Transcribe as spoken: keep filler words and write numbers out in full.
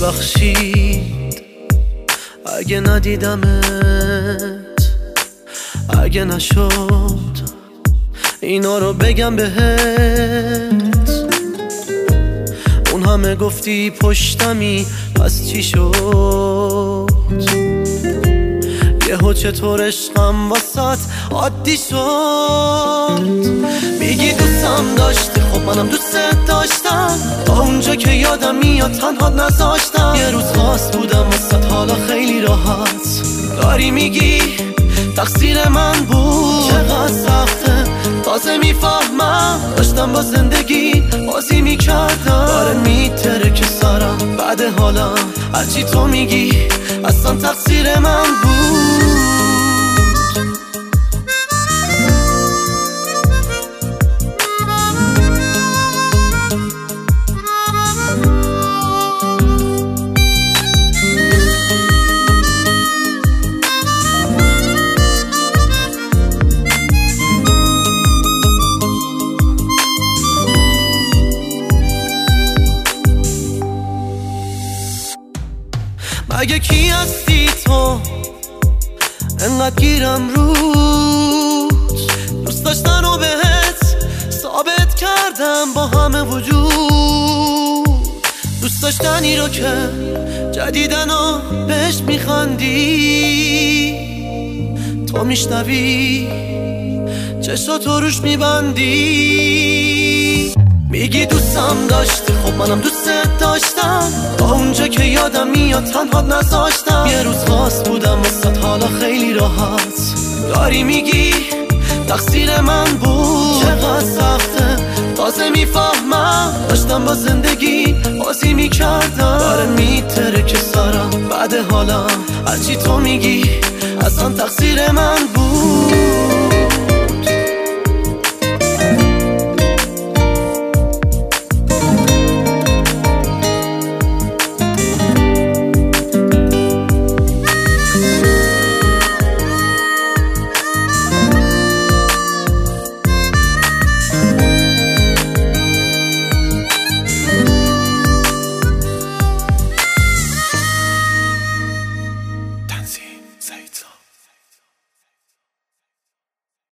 ببخشید اگه ندیدمت، اگه نشد اینا رو بگم بهت. اون همه گفتی پشتمی، پس چی شد؟ یهو چطور عشقم واسات عادی شد؟ میگی دوستم داشتی، خب منم دوست داشتم، تا اونجا که یادم میاد تنها نذاشتم. یه روز خاص بودم واسات، حالا خیلی راحت داری میگی تقصیر من بود. چقدر سخته تازه میفهمم، داشتم با زندگی بازی میکردم. داره میتره که سرم بعد حالم، هرچی تو میگی اصلا تقصیر من بود. مگه کی هستی تو انقدر گیرم روت؟ دوست داشتن و بهت ثابت کردم با همه وجود. دوست داشتنی رو که جدیدن و بهش میخندی، تو میشنوی چشاتو روش میبندی. میگی دوستم داشتی، خب منم دوست داشتم، تا اونجا که یادم میاد تنها نذاشتم. یه روز خاص بودم واسات، حالا خیلی راحت داری میگی تقصیر من بود. چقدر سخته تازه میفهمم، داشتم با زندگی بازی میکردم. داره میتره که سرم بعد حالم، هرچی تو میگی اصلا تقصیر من بود.